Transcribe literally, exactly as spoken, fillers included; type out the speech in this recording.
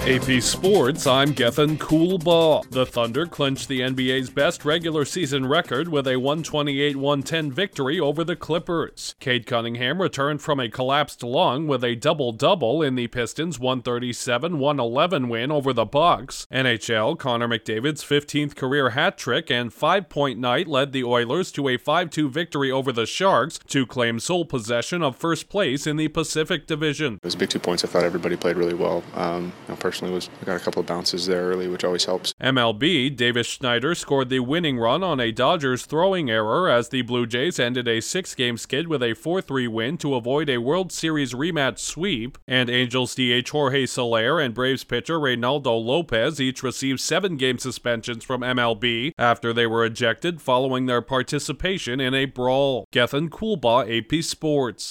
A P Sports, I'm Gethin Coolbaugh. The Thunder clinched the N B A's best regular season record with a one twenty-eight one ten victory over the Clippers. Cade Cunningham returned from a collapsed lung with a double-double in the Pistons' one thirty-seven one eleven win over the Bucks. N H L, Connor McDavid's fifteenth career hat trick and five-point night led the Oilers to a five two victory over the Sharks to claim sole possession of first place in the Pacific Division. It was big two points. I thought everybody played really well. Um, you know, personally, was I got a couple of bounces there early, which always helps. M L B, Davis Schneider scored the winning run on a Dodgers throwing error as the Blue Jays ended a six-game skid with a four three win to avoid a World Series rematch sweep. And Angels D H Jorge Soler and Braves pitcher Reynaldo Lopez each received seven-game suspensions from M L B after they were ejected following their participation in a brawl. Gethin Coolbaugh, A P Sports.